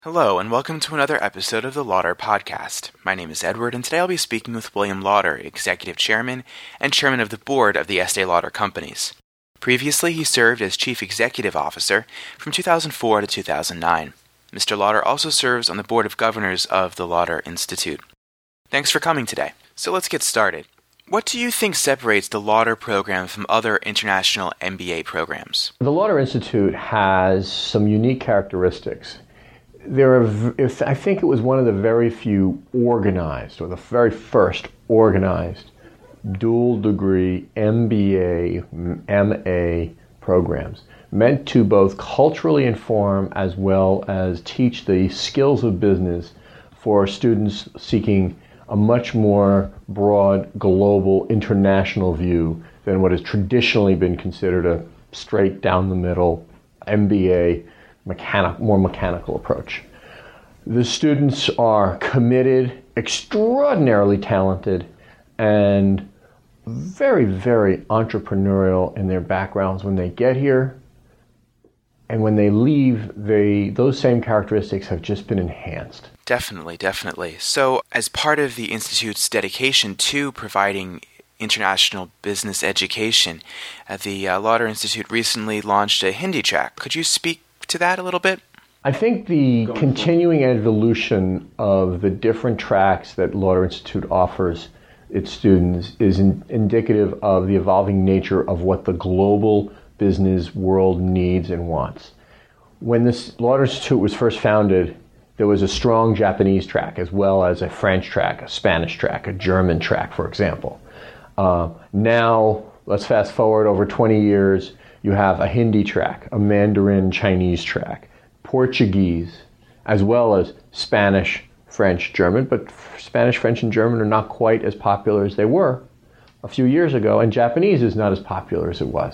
Hello, and welcome to another episode of the Lauder Podcast. My name is Edward, and today I'll be speaking with William Lauder, Executive Chairman and Chairman of the Board of the Estée Lauder Companies. Previously, he served as Chief Executive Officer from 2004 to 2009. Mr. Lauder also serves on the Board of Governors of the Lauder Institute. Thanks for coming today. So let's get started. What do you think separates the Lauder program from other international MBA programs? The Lauder Institute has some unique characteristics. I think it was one of the very few organized, or the very first organized, dual degree MBA, MA programs, meant to both culturally inform as well as teach the skills of business for students seeking a much more broad, global, international view than what has traditionally been considered a straight down the middle MBA, more mechanical approach. The students are committed, extraordinarily talented, and very, very entrepreneurial in their backgrounds when they get here. And when they leave, those same characteristics have just been enhanced. Definitely. So, as part of the Institute's dedication to providing international business education, the Lauder Institute recently launched a Hindi track. Could you speak to that a little bit? I think the continuing evolution of the different tracks that Lauder Institute offers its students is indicative of the evolving nature of what the global business world needs and wants. When this Lauder Institute was first founded, there was a strong Japanese track as well as a French track, a Spanish track, a German track, for example. Now, let's fast forward over 20 years, you have a Hindi track, a Mandarin Chinese track, Portuguese, as well as Spanish, French, German, but Spanish, French, and German are not quite as popular as they were a few years ago, and Japanese is not as popular as it was.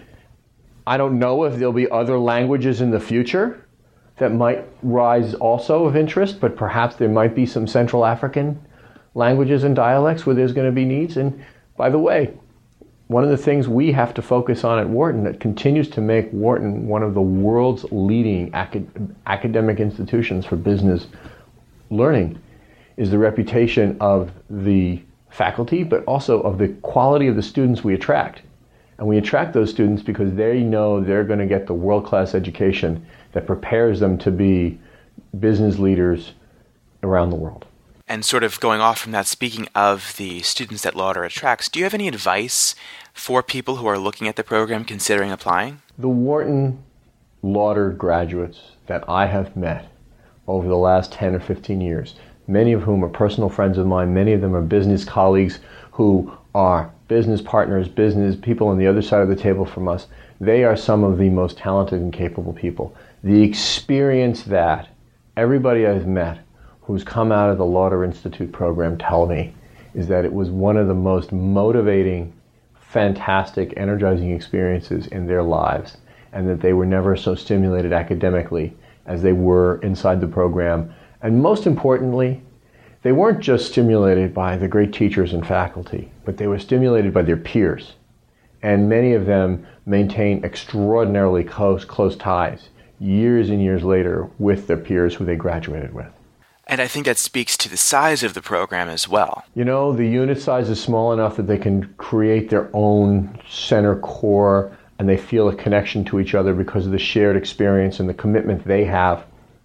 I don't know if there'll be other languages in the future that might rise also of interest, but perhaps there might be some Central African languages and dialects where there's going to be needs. And by the way, one of the things we have to focus on at Wharton that continues to make Wharton one of the world's leading academic institutions for business learning is the reputation of the faculty, but also of the quality of the students we attract. And we attract those students because they know they're going to get the world-class education that prepares them to be business leaders around the world. And sort of going off from that, speaking of the students that Lauder attracts, do you have any advice for people who are looking at the program considering applying? The Wharton Lauder graduates that I have met over the last 10 or 15 years, many of whom are personal friends of mine, many of them are business colleagues who are business partners, business people on the other side of the table from us, they are some of the most talented and capable people. The experience that everybody I've met who's come out of the Lauder Institute program tell me is that it was one of the most motivating, fantastic, energizing experiences in their lives, and that they were never so stimulated academically as they were inside the program. And most importantly, they weren't just stimulated by the great teachers and faculty, but they were stimulated by their peers. And many of them maintain extraordinarily close ties years and years later with their peers who they graduated with. And I think that speaks to the size of the program as well. You know, the unit size is small enough that they can create their own center core and they feel a connection to each other because of the shared experience and the commitment they have.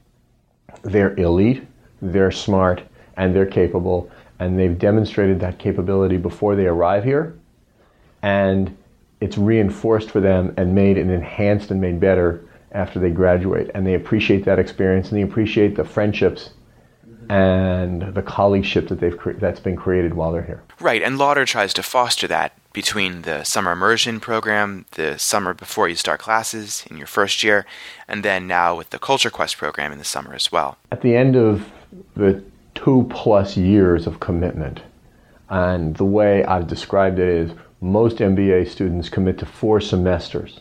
They're elite, they're smart, and they're capable, and they've demonstrated that capability before they arrive here, and it's reinforced for them and made and enhanced and made better after they graduate. And they appreciate that experience, and they appreciate the friendships and the colleagueship that's been created while they're here. Right, and Lauder tries to foster that between the summer immersion program, the summer before you start classes in your first year, and then now with the Culture Quest program in the summer as well. At the end of the 2+ years of commitment, and the way I've described it is most MBA students commit to 4 semesters.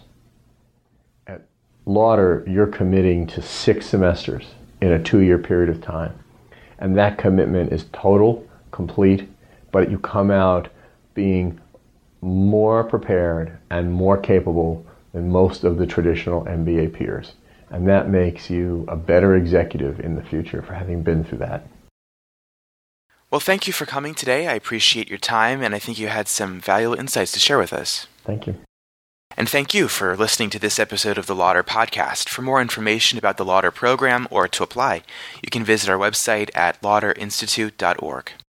At Lauder, you're committing to 6 semesters in a 2-year period of time. And that commitment is total, complete, but you come out being more prepared and more capable than most of the traditional MBA peers. And that makes you a better executive in the future for having been through that. Well, thank you for coming today. I appreciate your time, and I think you had some valuable insights to share with us. Thank you. And thank you for listening to this episode of the Lauder Podcast. For more information about the Lauder program or to apply, you can visit our website at lauderinstitute.org.